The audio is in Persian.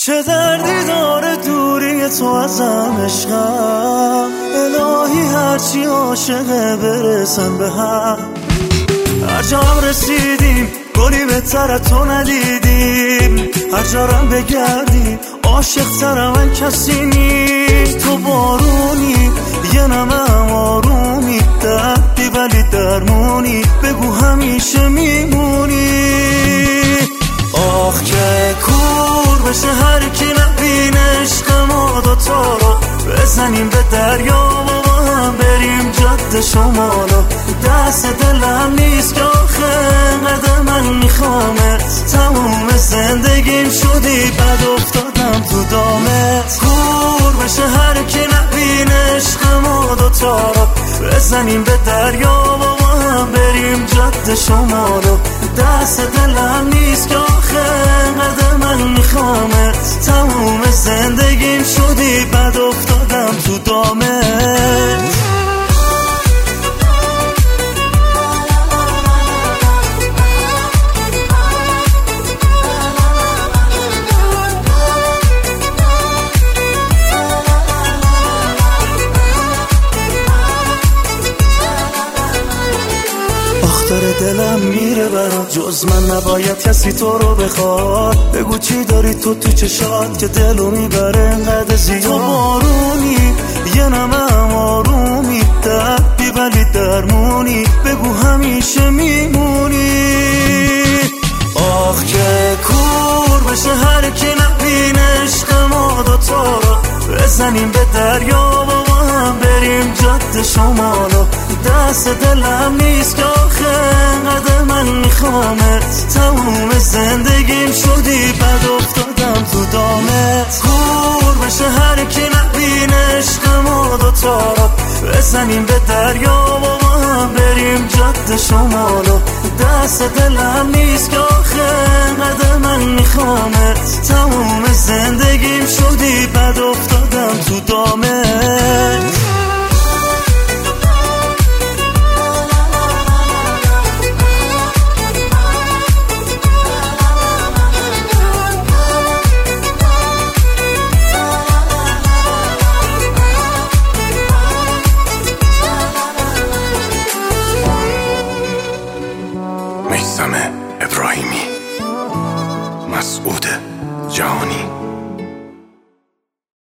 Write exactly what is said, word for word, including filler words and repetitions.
چه دردی داره دوری تو ازم عشقم، الهی هرچی عاشقه برسن به هم. هر جا هم رسیدیم گلی بهتر تو ندیدیم، هر جارم بگردیم عاشق تر من کسی نیست. تو بارونی یه نمه آرومی، دردی ولی درمونی، بگو همیشه میمونی. آخ که کور بشه هر کی نبینه عشق ما دوتا رو، بزنیم به دریا و با هم بریم جاده شمالو. دست دلم نیست که آخه قدر من میخوامت، تموم زندگیم شدی بد افتادم تو دامت. کور بشه هر کی نبینه عشق ما دوتا رو، بزنیم به دریا و با هم بریم جاده شمالو. دست دلم نیست که آخه قدر من میخوامت، تموم زندگیم شدی بد افتادم تو دامت. داره دلم میره برات، جز من نباید کسی تو رو بخواد. بگو چی داری تو تو چشات که دلو میبره انقدر زیاد. تو بارونی یه نمه آرومی، دردی ولی درمونی، بگو همیشه میمونی. آخ که کور بشه هر کی نبینه عشق ما دوتا رو، بزنیم به دریا و با هم بریم جاده شمالو. دست دلم نیست که آخه قدر من میخوامت، تموم زندگیم شدی بد افتادم تو دامت. کور بشه هر کی نبینه عشق ما دوتا رو، بزنیم به دریا و با هم بریم جاده شمالو. دست دلم نیست که آخه قدر من میخوامت، تموم زندگیم شدی بد افتادم تو دامت.